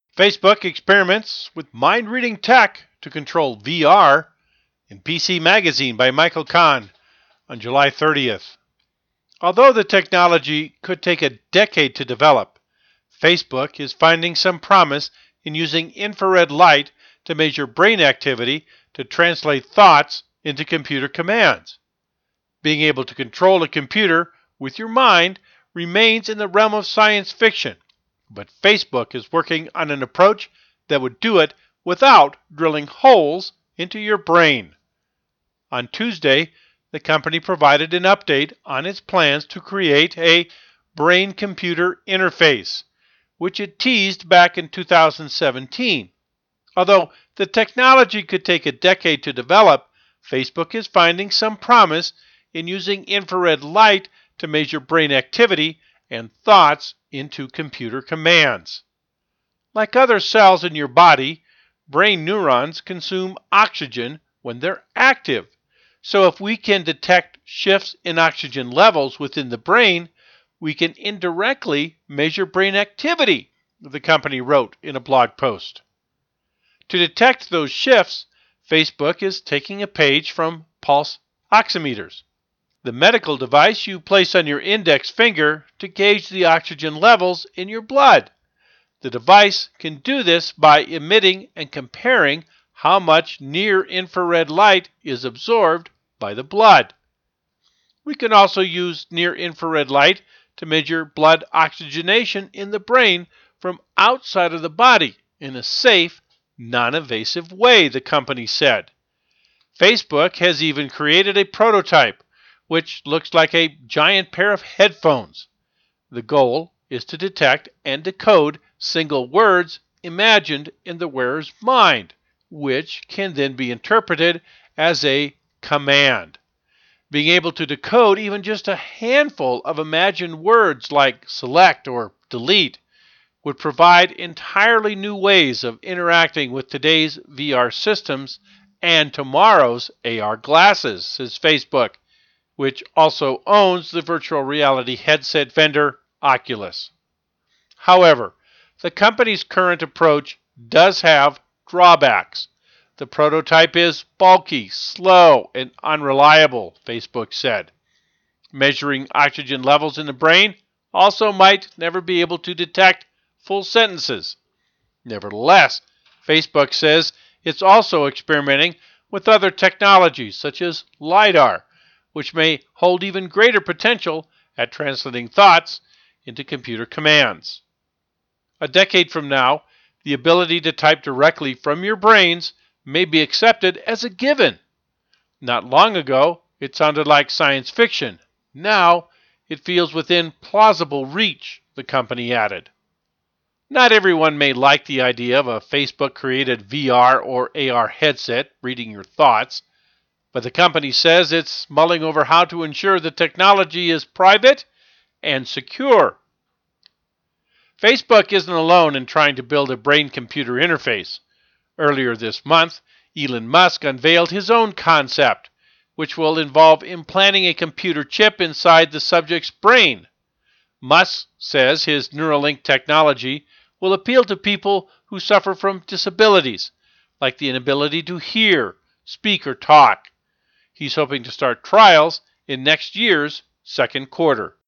Facebook experiments with mind-reading tech to control VR in PC Magazine by Michael Kahn on July 30th. Although the technology could take a decade to develop, Facebook is finding some promise in using infrared light to measure brain activity to translate thoughts into computer commands. Being able to control a computer with your mind remains in the realm of science fiction, but Facebook is working on an approach that would do it without drilling holes into your brain. On Tuesday, the company provided an update on its plans to create a brain-computer interface, which it teased back in 2017. Although the technology could take a decade to develop, Facebook is finding some promise in using infrared light to measure brain activity and thoughts into computer commands. Like other cells in your body, brain neurons consume oxygen when they're active. So if we can detect shifts in oxygen levels within the brain, we can indirectly measure brain activity, the company wrote in a blog post. To detect those shifts, Facebook is taking a page from pulse oximeters, the medical device you place on your index finger to gauge the oxygen levels in your blood. The device can do this by emitting and comparing how much near-infrared light is absorbed by the blood. We can also use near-infrared light to measure blood oxygenation in the brain from outside of the body in a safe, non-invasive way, the company said. Facebook has even created a prototype which looks like a giant pair of headphones. The goal is to detect and decode single words imagined in the wearer's mind, which can then be interpreted as a command. Being able to decode even just a handful of imagined words like select or delete would provide entirely new ways of interacting with today's VR systems and tomorrow's AR glasses, says Facebook, which also owns the virtual reality headset vendor Oculus. However, the company's current approach does have drawbacks. The prototype is bulky, slow, and unreliable, Facebook said. Measuring oxygen levels in the brain also might never be able to detect full sentences. Nevertheless, Facebook says it's also experimenting with other technologies such as LiDAR, which may hold even greater potential at translating thoughts into computer commands. A decade from now, the ability to type directly from your brains may be accepted as a given. Not long ago, it sounded like science fiction. Now, it feels within plausible reach, the company added. Not everyone may like the idea of a Facebook-created VR or AR headset reading your thoughts, but the company says it's mulling over how to ensure the technology is private and secure. Facebook isn't alone in trying to build a brain-computer interface. Earlier this month, Elon Musk unveiled his own concept, which will involve implanting a computer chip inside the subject's brain. Musk says his Neuralink technology will appeal to people who suffer from disabilities, like the inability to hear, speak, or talk. He's hoping to start trials in next year's second quarter.